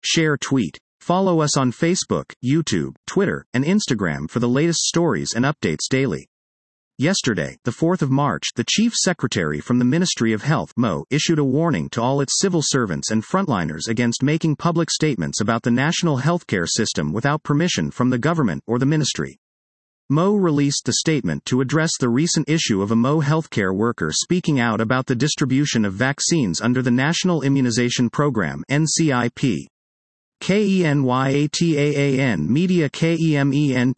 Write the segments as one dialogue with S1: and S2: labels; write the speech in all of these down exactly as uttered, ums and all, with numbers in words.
S1: Share tweet. Follow us on Facebook, YouTube, Twitter, and Instagram for the latest stories and updates daily. Yesterday, the fourth of March, the Chief Secretary from the Ministry of Health (M O) issued a warning to all its civil servants and frontliners against making public statements about the national healthcare system without permission from the government or the ministry. M O released the statement to address the recent issue of a M O healthcare worker speaking out about the distribution of vaccines under the National Immunization Program (N C I P). KENYATAAN Media KEMENTERIAN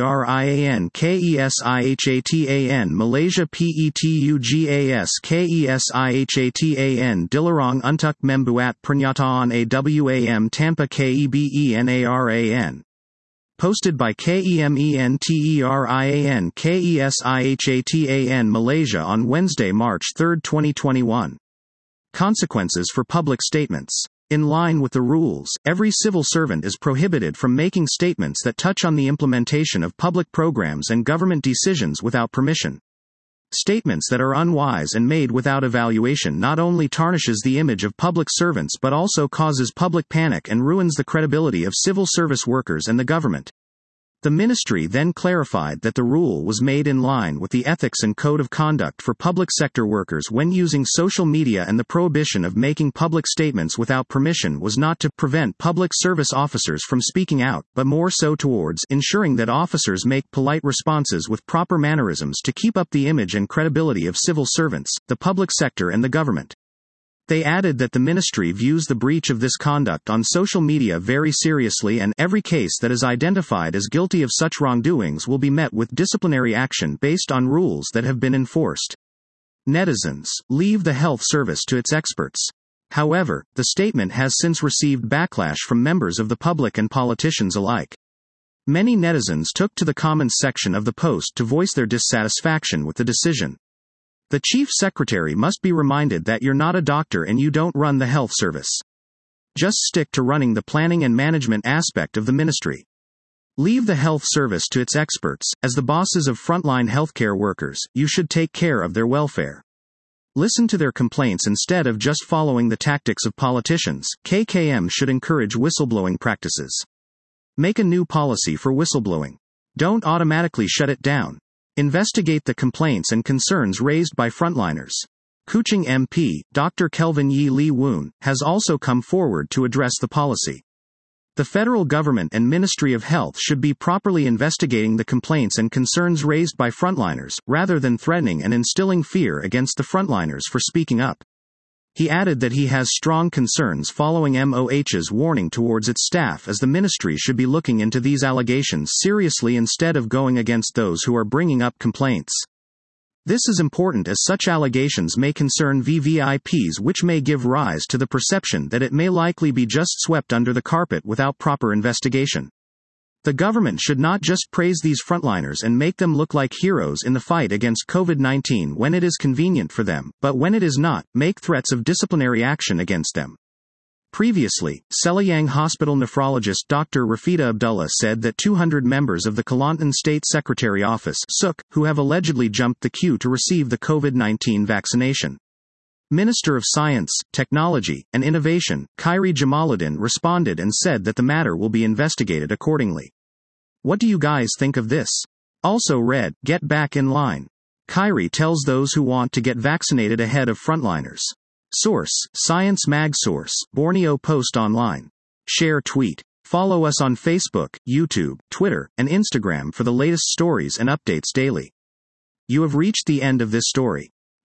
S1: KESIHATAN Malaysia PETUGAS KESIHATAN Dilarong Untuk Membuat Pernyataan AWAM Tampa KEBENARAN. Posted by KEMENTERIAN KESIHATAN Malaysia on Wednesday, March third, twenty twenty-one. Consequences for public statements. In line with the rules, every civil servant is prohibited from making statements that touch on the implementation of public programs and government decisions without permission. Statements that are unwise and made without evaluation not only tarnishes the image of public servants but also causes public panic and ruins the credibility of civil service workers and the government. The ministry then clarified that the rule was made in line with the Ethics and Code of Conduct for Public Sector Workers when using social media, and the prohibition of making public statements without permission was not to prevent public service officers from speaking out, but more so towards ensuring that officers make polite responses with proper mannerisms to keep up the image and credibility of civil servants, the public sector and the government. They added that the ministry views the breach of this conduct on social media very seriously, and every case that is identified as guilty of such wrongdoings will be met with disciplinary action based on rules that have been enforced. Netizens, leave the health service to its experts. However, the statement has since received backlash from members of the public and politicians alike. Many netizens took to the comments section of the post to voice their dissatisfaction with the decision. The Chief Secretary must be reminded that you're not a doctor and you don't run the health service. Just stick to running the planning and management aspect of the ministry. Leave the health service to its experts. As the bosses of frontline healthcare workers, you should take care of their welfare. Listen to their complaints instead of just following the tactics of politicians. K K M should encourage whistleblowing practices. Make a new policy for whistleblowing. Don't automatically shut it down. Investigate the complaints and concerns raised by frontliners. Kuching M P, Doctor Kelvin Yi Lee Woon, has also come forward to address the policy. The federal government and Ministry of Health should be properly investigating the complaints and concerns raised by frontliners, rather than threatening and instilling fear against the frontliners for speaking up. He added that he has strong concerns following M O H's warning towards its staff, as the ministry should be looking into these allegations seriously instead of going against those who are bringing up complaints. This is important as such allegations may concern V V I Ps, which may give rise to the perception that it may likely be just swept under the carpet without proper investigation. The government should not just praise these frontliners and make them look like heroes in the fight against COVID nineteen when it is convenient for them, but when it is not, make threats of disciplinary action against them. Previously, Selyang Hospital nephrologist Doctor Rafida Abdullah said that two hundred members of the Kelantan State Secretary Office (S U C), who have allegedly jumped the queue to receive the COVID nineteen vaccination. Minister of Science, Technology, and Innovation, Khairi Jamaluddin, responded and said that the matter will be investigated accordingly. What do you guys think of this? Also read, get back in line. Khairi tells those who want to get vaccinated ahead of frontliners. Source, Science Mag. Source, Borneo Post Online. Share tweet. Follow us on Facebook, YouTube, Twitter, and Instagram for the latest stories and updates daily. You have reached the end of this story.